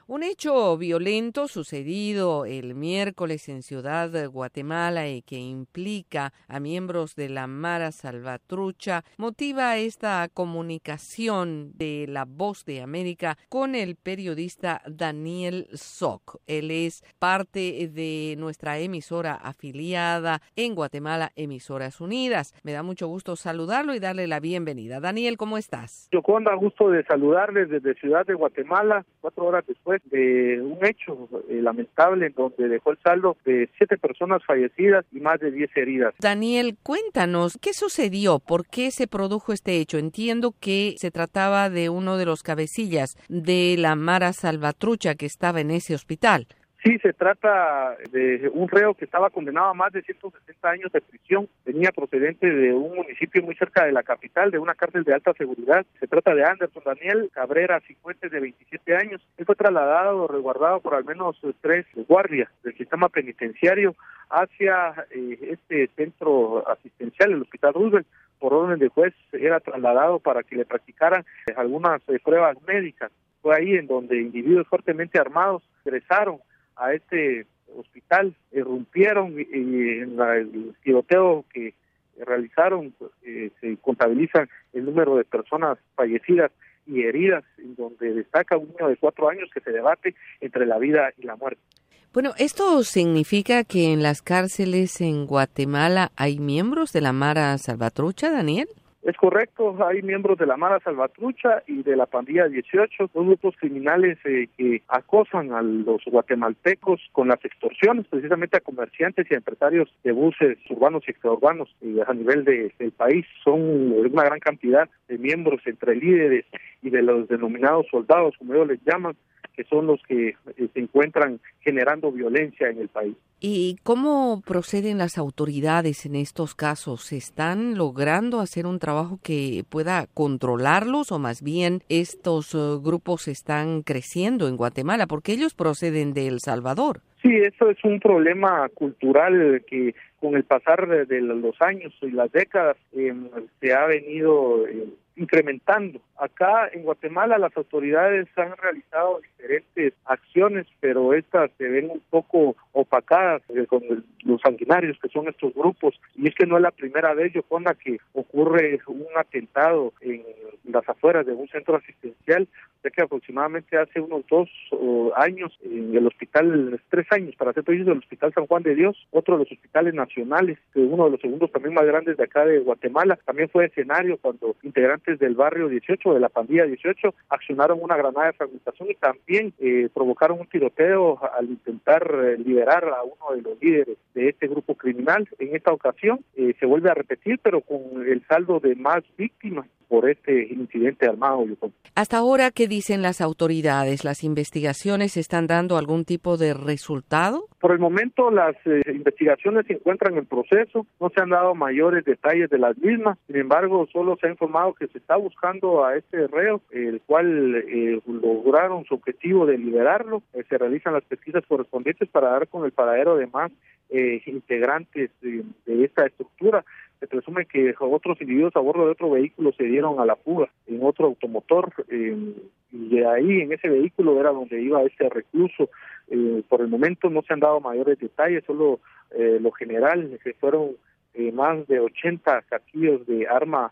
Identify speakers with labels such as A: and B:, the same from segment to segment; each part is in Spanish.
A: Un hecho violento sucedido el miércoles en Ciudad de Guatemala y que implica a miembros de la Mara Salvatrucha motiva esta comunicación de La Voz de América con el periodista Daniel Zoc. Él es parte de nuestra emisora afiliada en Guatemala, Emisoras Unidas. Me da mucho gusto saludarlo y darle la bienvenida. Daniel, ¿cómo estás?
B: Yoconda, gusto de saludarles desde Ciudad de Guatemala, 4 horas después de un hecho lamentable en donde dejó el saldo de 7 personas fallecidas y más de 10 heridas.
A: Daniel, cuéntanos, ¿qué sucedió? ¿Por qué se produjo este hecho? Entiendo que se trataba de uno de los cabecillas de la Mara Salvatrucha que estaba en ese hospital.
B: Sí, se trata de un reo que estaba condenado a más de 160 años de prisión. Venía procedente de un municipio muy cerca de la capital, de una cárcel de alta seguridad. Se trata de Anderson Daniel Cabrera Cifuentes, de 27 años. Él fue trasladado o resguardado por al menos 3 guardias del sistema penitenciario hacia este centro asistencial, el Hospital Roosevelt. Por orden del juez era trasladado para que le practicaran algunas pruebas médicas. Fue ahí en donde individuos fuertemente armados ingresaron a este hospital, irrumpieron y en el tiroteo que realizaron se contabilizan el número de personas fallecidas y heridas, en donde destaca un niño de 4 años que se debate entre la vida y la muerte.
A: Bueno, ¿esto significa que en las cárceles en Guatemala hay miembros de la Mara Salvatrucha, Daniel?
B: Es correcto, hay miembros de la Mara Salvatrucha y de la Pandilla 18, dos grupos criminales que acosan a los guatemaltecos con las extorsiones, precisamente a comerciantes y a empresarios de buses urbanos y extraurbanos a nivel del país. Son una gran cantidad de miembros entre líderes y de los denominados soldados, como ellos les llaman, que son los que se encuentran generando violencia en el país.
A: ¿Y cómo proceden las autoridades en estos casos? ¿Están logrando hacer un trabajo que pueda controlarlos o más bien estos grupos están creciendo en Guatemala? Porque ellos proceden de El Salvador.
B: Sí, eso es un problema cultural que con el pasar de los años y las décadas se ha venido incrementando. Acá en Guatemala las autoridades han realizado diferentes acciones, pero estas se ven un poco opacadas con los sanguinarios que son estos grupos. Y es que no es la primera vez, Yoconda, que ocurre un atentado en las afueras de un centro asistencial, ya que aproximadamente hace unos 2 años en el hospital, 3 años para ser preciso, del Hospital San Juan de Dios, otro de los hospitales nacionales, uno de los segundos también más grandes de acá de Guatemala, también fue escenario cuando integrantes del barrio 18, de la Pandilla 18, accionaron una granada de fragmentación y también provocaron un tiroteo al intentar liberar a uno de los líderes de este grupo criminal. En esta ocasión se vuelve a repetir, pero con el saldo de más víctimas por este incidente armado.
A: Hasta ahora, ¿qué dicen las autoridades? ¿Las investigaciones están dando algún tipo de resultado?
B: Por el momento las investigaciones se encuentran en proceso, no se han dado mayores detalles de las mismas, sin embargo solo se ha informado que se está buscando a este reo, el cual lograron su objetivo de liberarlo. Se realizan las pesquisas correspondientes para dar con el paradero de más integrantes de esta estructura. Se presume que otros individuos a bordo de otro vehículo se dieron a la fuga en otro automotor y de ahí en ese vehículo era donde iba este recluso. Por el momento no se han dado mayores detalles, solo lo general, que fueron más de 80 casquillos de arma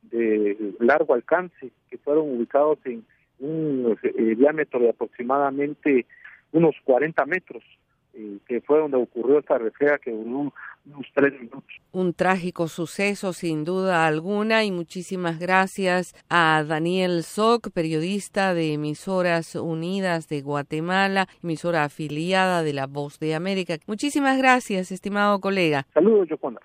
B: de largo alcance que fueron ubicados en un diámetro de aproximadamente unos 40 metros. Que fue donde ocurrió esta refriega que duró unos 3 minutos.
A: Un trágico suceso sin duda alguna y muchísimas gracias a Daniel Zoc, periodista de Emisoras Unidas de Guatemala, emisora afiliada de La Voz de América. Muchísimas gracias, estimado colega.
B: Saludos, Yoconda.